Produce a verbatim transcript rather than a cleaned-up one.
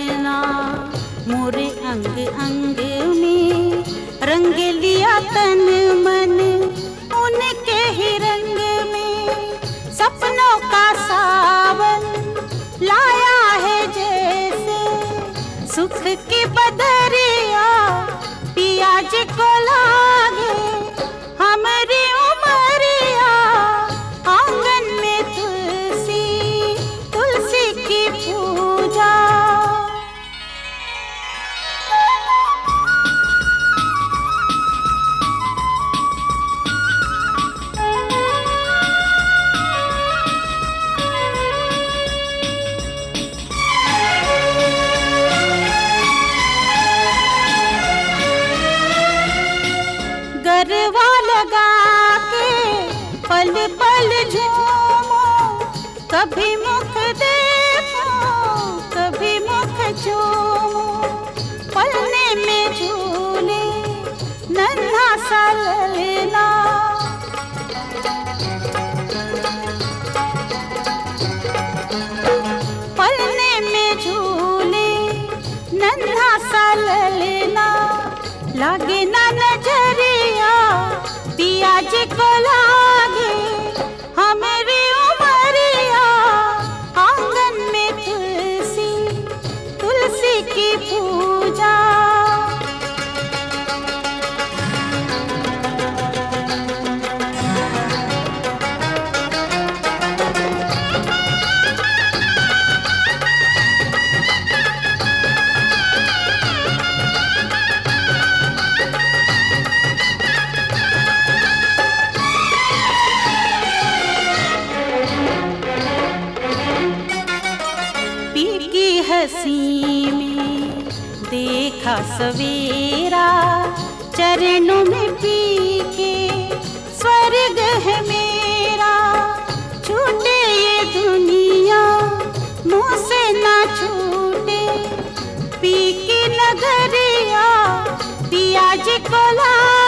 ना, मोरे अंग अंग में रंग लिया तन मन, उनके ही रंग में सपनों का सावन लाया है जैसे, सुख की बदरिया पियाज को लागे हमारी उमरिया, आंगन में तुलसी तुलसी की पूजा। गरबा लगा के पल पल झूमो, कभी मुख देखो कभी मुख चूमो, पलने में झूले नन्हा सा ललना, पलने में झूले नन्हा सा ललना, लागे ना नजरिया पियाज को लागे हमारी उमरिया, आंगन में तुलसी तुलसी की पूजा। हंसी में देखा सवेरा, चरणों में पी के स्वर्ग है मेरा, छूटे ये दुनिया मुँह से ना छूटे, पी की नगरिया पियाज को ला